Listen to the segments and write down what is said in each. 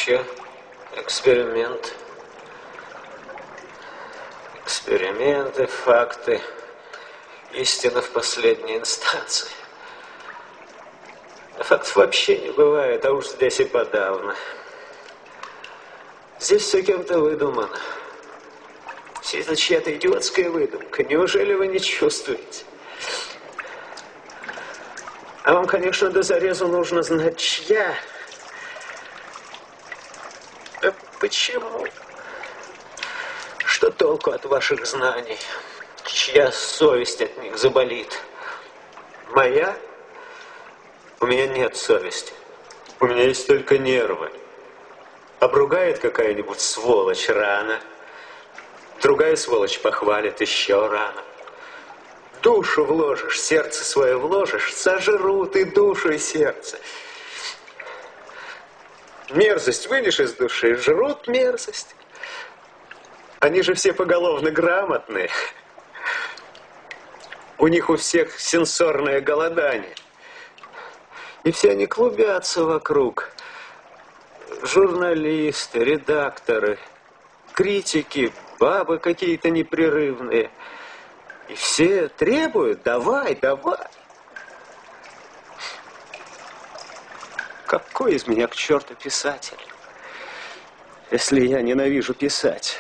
вообще эксперимент. Эксперименты, факты, истина в последней инстанции. Фактов вообще не бывает, а уж здесь и подавно. Здесь все кем-то выдумано. Все это чья-то идиотская выдумка. Неужели вы не чувствуете? А вам, конечно, до зарезу нужно знать, чья. А почему? Что толку от ваших знаний? Чья совесть от них заболит? Моя? У меня нет совести. У меня есть только нервы. Обругает какая-нибудь сволочь рано. Другая сволочь похвалит еще рано. Душу вложишь, сердце свое вложишь, сожрут и душу, и сердце. Мерзость вынешь из души, жрут мерзость. Они же все поголовно грамотные. У них у всех сенсорное голодание. И все они клубятся вокруг. Журналисты, редакторы, критики, бабы какие-то непрерывные. И все требуют: давай, давай. Какой из меня к черту писатель, если я ненавижу писать?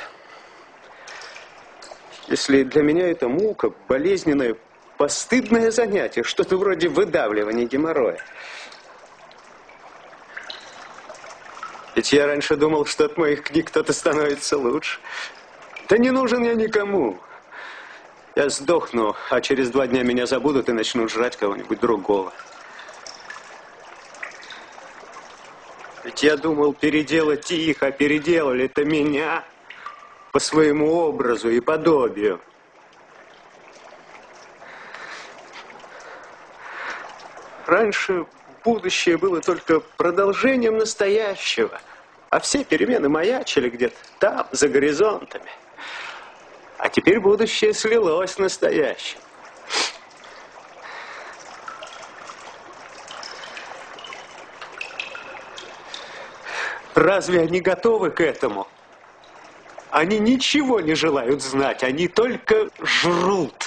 Если для меня это мука, болезненное, постыдное занятие, что-то вроде выдавливания геморроя. Ведь я раньше думал, что от моих книг кто-то становится лучше. Да не нужен я никому. Я сдохну, а через 2 дня меня забудут и начнут жрать кого-нибудь другого. Ведь я думал переделать их, а переделали-то меня по своему образу и подобию. Раньше будущее было только продолжением настоящего, а все перемены маячили где-то там, за горизонтами. А теперь будущее слилось с настоящим. Разве они готовы к этому? Они ничего не желают знать, они только жрут.